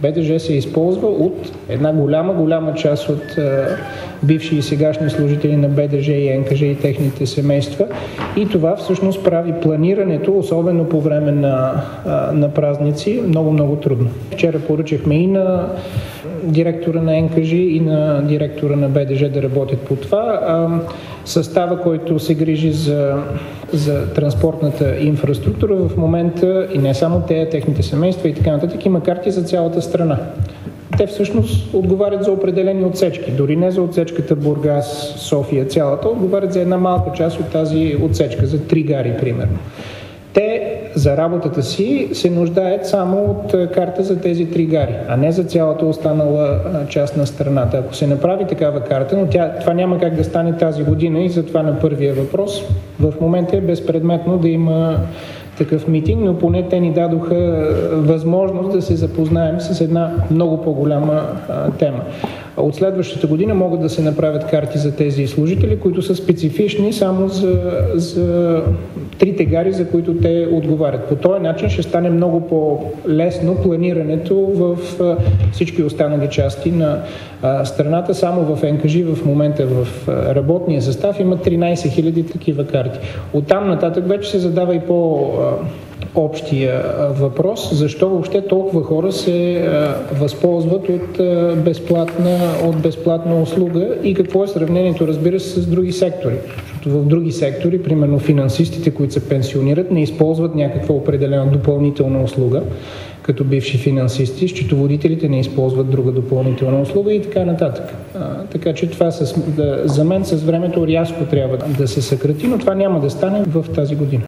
БДЖ се използва от една голяма част от бивши и сегашни служители на БДЖ и НКЖ и техните семейства. И това всъщност прави планирането, особено по време на празници, много трудно. Вчера поръчахме и на директора на НКЖ и на директора на БДЖ да работят по това. Състава, който се грижи за транспортната инфраструктура в момента, и не само те, техните семейства и така нататък, има карти за цялата страна. Те всъщност отговарят за определени отсечки, дори не за отсечката Бургас, София, цялата, отговарят за една малка част от тази отсечка, за 3 гари примерно. Те за работата си се нуждаят само от карта за тези 3 гари, а не за цялата останала част на страната. Ако се направи такава карта, но това няма как да стане тази година и затова на първия въпрос в момента е безпредметно да има такъв митинг, но поне те ни дадоха възможност да се запознаем с една много по-голяма тема. От следващата година могат да се направят карти за тези служители, които са специфични само за 3 гари, за които те отговарят. По този начин ще стане много по-лесно планирането в всички останали части на страната. Само в НКЖ в момента в работния състав има 13 000 такива карти. Оттам нататък вече се задава и общия въпрос, защо въобще толкова хора се възползват от безплатна услуга и какво е сравнението, разбира се, с други сектори. Защото в други сектори, примерно финансистите, които се пенсионират, не използват някаква определена допълнителна услуга, като бивши финансисти, счетоводителите не използват друга допълнителна услуга и така нататък. Така че това за мен с времето рязко трябва да се съкрати, но това няма да стане в тази година.